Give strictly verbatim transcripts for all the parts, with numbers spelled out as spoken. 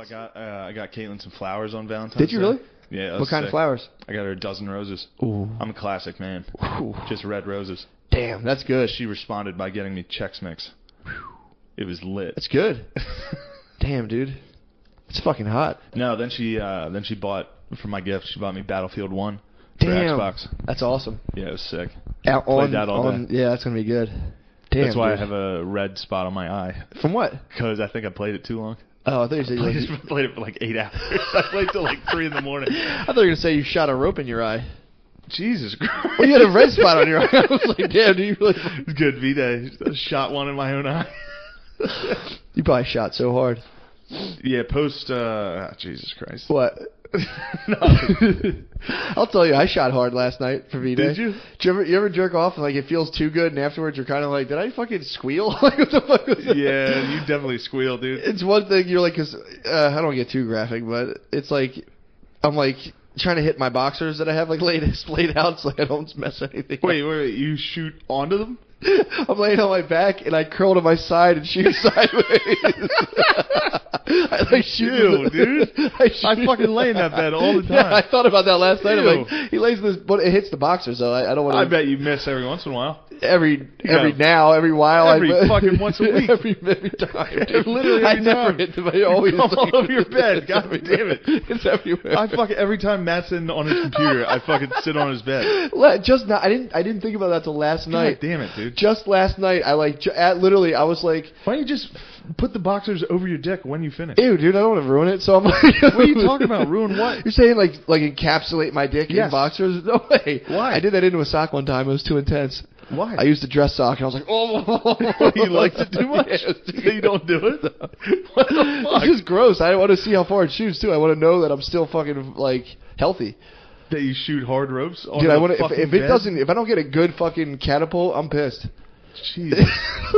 I got uh, I got Caitlin some flowers on Valentine's Did you Day. really? Yeah. What kind sick. of flowers? I got her a dozen roses. Ooh. I'm a classic man. Ooh. Just red roses. Damn, that's good. She responded by getting me Chex Mix. It was lit. That's good. Damn, dude. It's fucking hot. No, then she uh, then she bought for my gift. She bought me Battlefield One for Damn. Xbox. That's awesome. Yeah, it was sick. Out Played on, that all on, day. Yeah, that's gonna be good. Damn. That's why dude. I have a red spot on my eye. From what? Because I think I played it too long. Oh, I thought you said you I like, just played it for like eight hours. I played till like three in the morning. I thought you were gonna say you shot a rope in your eye. Jesus Christ. Well, you had a red spot on your eye. I was like, damn, do you really? It's good V-Day. I shot one in my own eye. You probably shot so hard. Yeah, post, uh, oh, Jesus Christ. What? No. I'll tell you, I shot hard last night for V-Day. Did you? Did you ever, you ever jerk off and like it feels too good and afterwards you're kind of like, did I fucking squeal? Like, what the fuck was that? Yeah, you definitely squeal, dude. It's one thing you're like, cause, uh, I don't get too graphic, but it's like, I'm like trying to hit my boxers that I have like laid, splayed out so I don't mess anything Wait, up. wait, wait, you shoot onto them? I'm laying on my back and I curl to my side and shoot sideways. I like shoot, Ew, dude. I, shoot, I fucking lay in that bed all the time. Yeah, I thought about that last night. I'm Ew. like, he lays this, but it hits the boxers, so I, I don't want to. I bet you miss every once in a while. Every Yeah. every now, every while, Every I, fucking once a week. every every time, dude. Literally I every never time. hit them. I always Come all over your bed. God damn it. It's everywhere. I fucking every time Matt's sitting on his computer, I fucking sit on his bed. Le- Just not. I didn't. I didn't think about that till last God night. damn it, dude. Just last night, I like ju- at literally. I was like, Why don't you just f- put the boxers over your dick when you finish? "Ew, dude, I don't want to ruin it." So I'm like, What are you talking about? Ruin what? You're saying like like encapsulate my dick in Yes. boxers? No way. Why? I did that into a sock one time. It was too intense. Why? I used a dress sock and I was like, oh. You liked it too much? Yeah, it was So you don't do it? What the fuck? It's just gross. I want to see how far it shoots too. I want to know that I'm still fucking like healthy. That you shoot hard ropes on Dude, I the want to. If, fucking if it bed? doesn't, if I don't get a good fucking catapult, I'm pissed. Jesus.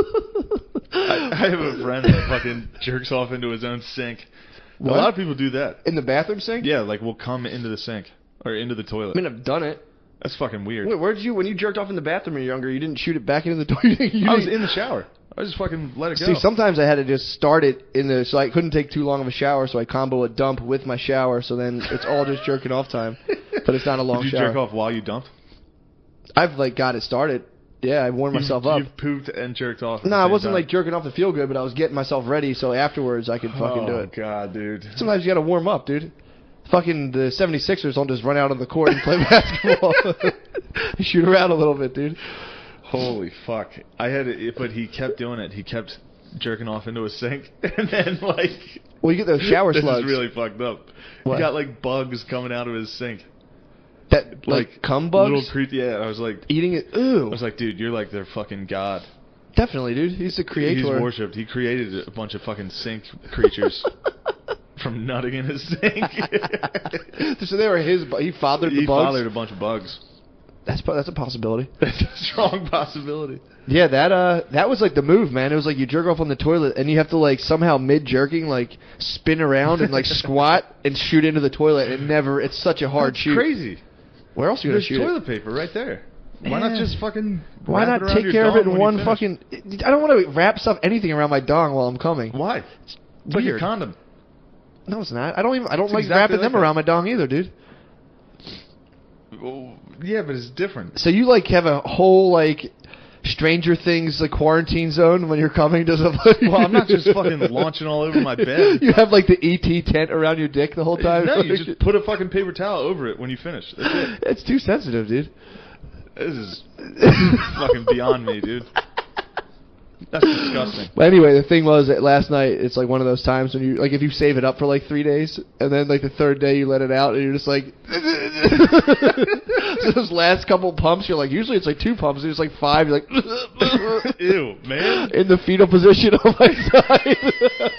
I, I have a friend that fucking jerks off into his own sink. What? A lot of people do that. In the bathroom sink? Yeah, like we'll come into the sink or into the toilet. I mean, I've done it. That's fucking weird. Wait, where did you, when you jerked off in the bathroom when you were younger, you didn't shoot it back into the toilet? You I was didn't- in the shower. I just fucking let it go. See, sometimes I had to just start it in the, so I couldn't take too long of a shower, so I combo a dump with my shower, so then it's all just jerking off time. But it's not a long Did you shower. jerk off while you dumped? I've like got it started. Yeah, I warmed myself you've, up. You've pooped and jerked off. at No, the I same wasn't time. like jerking off to feel good, but I was getting myself ready so afterwards I could fucking oh, do it. God, dude. Sometimes you gotta warm up, dude. Fucking the seventy-sixers don't just run out on the court and play basketball. They shoot around a little bit, dude. Holy fuck. I had it, but he kept doing it. He kept jerking off into a sink. And then, like... Well, you get those shower this slugs. is really fucked up. What? He got, like, bugs coming out of his sink. That, like, Like, cum bugs? Little creep, yeah. I was like... Eating it? I Ooh. was like, dude, you're like their fucking god. Definitely, dude. He's the creator. He's worshipped. He created a bunch of fucking sink creatures from nutting in his sink. So they were his, bu- he fathered the he bugs? fathered a bunch of bugs. That's, po- that's a possibility. That's a strong possibility. Yeah, that uh, that was like the move, man. It was like you jerk off on the toilet, and you have to like somehow mid jerking like spin around and like squat and shoot into the toilet. It never. It's such a hard That's shoot. crazy. Where else are you gonna There's shoot toilet it? paper right there. Why Man. not just fucking Why wrap not it around take your care of it dong in when you one finish? fucking? I don't want to wrap stuff anything around my dong while I'm coming. Why? It's like a Weird. condom. No, it's not. I don't even. I don't It's like exactly wrapping them like that. around my dong either, dude. Well, yeah, but it's different. So you like have a whole like Stranger Things like quarantine zone when you're coming to the. Well, I'm not just fucking launching all over my bed. You have like the E T tent around your dick the whole time. No, you just put a fucking paper towel over it when you finish. That's it. It's too sensitive, dude. This is, this is fucking beyond me, dude. That's disgusting. But anyway, the thing was that last night it's like one of those times when you like if you save it up for like three days and then like the third day you let it out and you're just like so those last couple pumps you're like usually it's like two pumps and it's like five you're like Ew, man. in the fetal position on my side.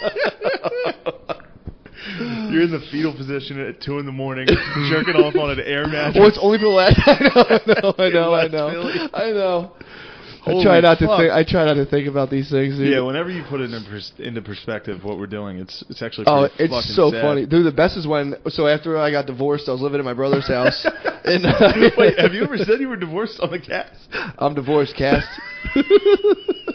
You're in the fetal position at two in the morning, jerking off on an air mattress. Well, it's only for the last. I know, I know, I In know, I West know. Philly. I know. I Holy try not to fuck. think. I try not to think about these things. Dude. Yeah, whenever you put it in pers- into perspective, what we're doing, it's it's actually Oh, pretty it's fucking so sad. funny, dude. The best is when. So after I got divorced, I was living at my brother's house. and uh, Wait, have you ever said you were divorced on the cast? I'm divorced, cast.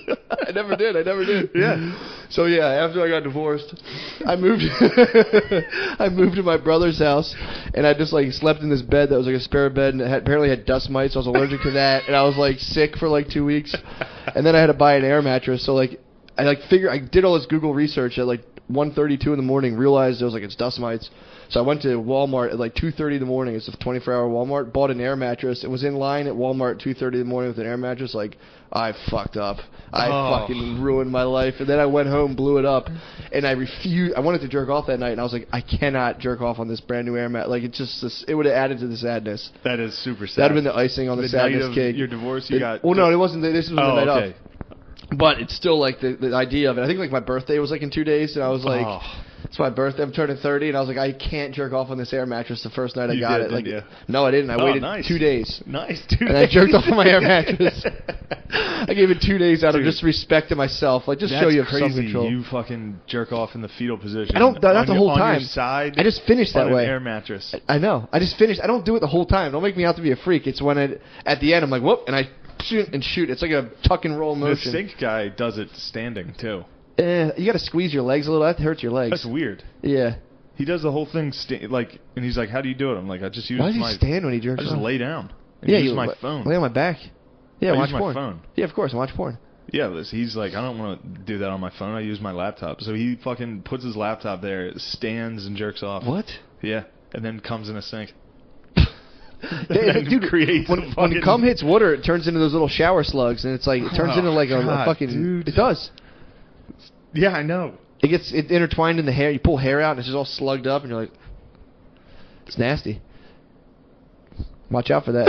I never did. I never did. Yeah. So yeah, after I got divorced, I moved. I moved to my brother's house, and I just like slept in this bed that was like a spare bed, and it had, apparently had dust mites. So I was allergic to that, and I was like sick for like two weeks. And then I had to buy an air mattress. So like, I like figure I did all this Google research at like one thirty-two in the morning. Realized it was like it's dust mites. So I went to Walmart at like two thirty in the morning. It's a twenty-four hour Walmart. Bought an air mattress. It was in line at Walmart at two thirty in the morning with an air mattress. Like, I fucked up. I Oh. fucking ruined my life. And then I went home, blew it up, and I refused. I wanted to jerk off that night, and I was like, I cannot jerk off on this brand new air mat. Like, it just this, it would have added to the sadness. That is super sad. That would have been the icing on the, The night sadness of cake. your divorce, you It- got. Well, no, it wasn't. The, this was Oh, the night okay. of. But it's still like the the idea of it. I think like my birthday was like in two days, and I was like, Oh. it's my birthday. I'm turning thirty, and I was like, I can't jerk off on this air mattress the first night I You got did, it. Like, didn't you? no, I didn't. I Oh, waited nice. two days, Nice, dude. and I jerked off on my air mattress. I gave it two days out Dude. of just respect to myself, like just That's show you have crazy. some control. You fucking jerk off in the fetal position. I don't- not on the your- whole on time. Your side. I just finished on that way. An air mattress. I know. I just finished. I don't do it the whole time. Don't make me out to be a freak. It's when I, at the end I'm like, whoop, and I shoot and shoot. It's like a tuck and roll The motion. sink guy does it standing too. Eh, you got to squeeze your legs a little. That hurts your legs. That's weird. Yeah. He does the whole thing sta- like, and he's like, "How do you do it?" I'm like, "I just use Why does he my." stand when he I jerks just off? lay down. And Yeah, use you my la- phone. lay on my back. Yeah, I watch use my porn. phone. Yeah, of course, I watch porn. Yeah, Liz, he's like, I don't want to do that on my phone. I use my laptop. So he fucking puts his laptop there, stands and jerks off. What? Yeah, and then comes in a sink. Yeah, And dude, creates when, a when fucking- cum hits water, it turns into those little shower slugs, and it's like it turns Oh, into like a, a God, fucking. dude. It does. Yeah, I know. It gets it intertwined in the hair. You pull hair out, and it's just all slugged up, and you're like, it's nasty. Watch out for that.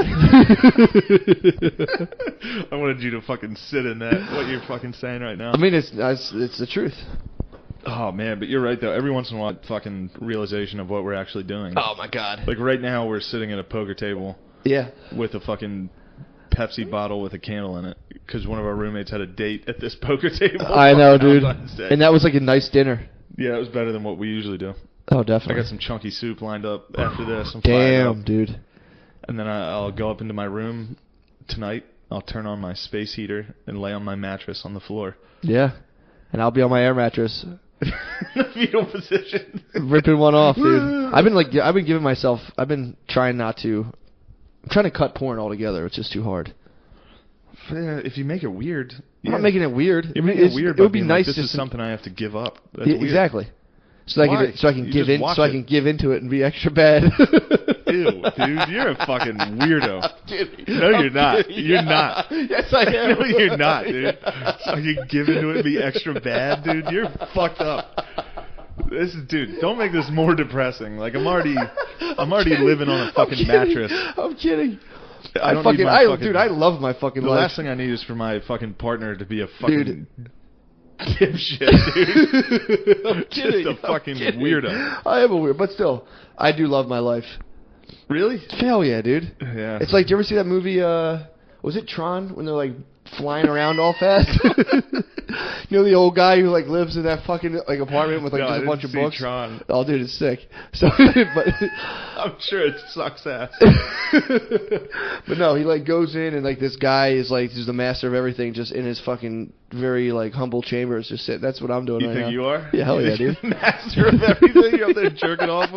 I wanted you to fucking sit in that. What you're fucking saying right now. I mean, it's it's, it's the truth. Oh man, but you're right though. Every once in a while, fucking realization of what we're actually doing. Oh my god. Like right now, we're sitting at a poker table Yeah. with a fucking Pepsi bottle with a candle in it because one of our roommates had a date at this poker table. I know, on dude. Valentine's Day. And that was like a nice dinner. Yeah, it was better than what we usually do. Oh, I definitely. got some chunky soup lined up after this. I'm fired Damn, up. dude. And then I, I'll go up into my room tonight. I'll turn on my space heater and lay on my mattress on the floor. Yeah. And I'll be on my air mattress, The fetal position. ripping one off, dude. I've been like, I've been giving myself. I've been trying not to. I'm trying to cut porn altogether. It's just too hard. Yeah, if you make it weird, I'm not making it weird. You're making it It's- weird. It would by be being nice Like, this just is to- something I have to give up. That's Yeah, weird. exactly. So that I Why? can, so I can You give just in, watch so I it. can give into it and be extra bad. Ew, dude, you're a fucking weirdo. I'm kidding. No, I'm you're not. kidding. You're Yeah. not. Yes, I am. No, you're not, dude. So I can give into it and be extra bad, dude. You're fucked up. This is, dude. Don't make this more depressing. Like I'm already, I'm already kidding. living on a I'm fucking kidding. mattress. I'm kidding. I I, don't fucking, need my I, fucking- dude, I love my fucking The life. last thing I need is for my fucking partner to be a fucking Dude. dipshit, dude. I'm kidding. Just a I'm fucking kidding. weirdo. I am a weird, but still, I do love my life. Really? Hell yeah, dude. Yeah. It's like, do you ever see that movie? Uh, was it Tron when they're like flying around all fast? You know the old guy who like lives in that fucking like apartment with like No, I just a didn't bunch of see books. Tron. Oh, dude, it's sick. So, but I'm sure it sucks ass. but no, he like goes in and like this guy is like he's the master of everything, just in his fucking very like humble chambers, just sit. That's what I'm doing You right think now. you are? Yeah, hell You yeah, think dude. you're the master of everything. You're up there jerking off.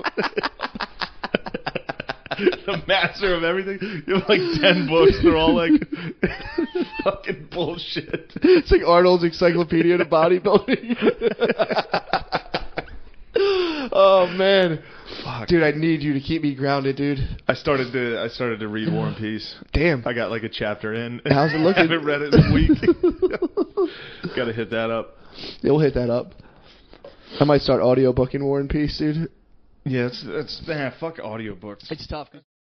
The master of everything. You have like ten books. They're all like fucking bullshit. It's like Arnold's Encyclopedia of Bodybuilding. Oh man, Fuck. dude, I need you to keep me grounded, dude. I started to I started to read War and Peace. Damn. I got like a chapter in. How's it looking? I haven't read it in a week. Got to hit that up. Yeah, we'll hit that up. I might start audiobooking War and Peace, dude. Yeah, it's it's nah, fuck audiobooks. It's tough.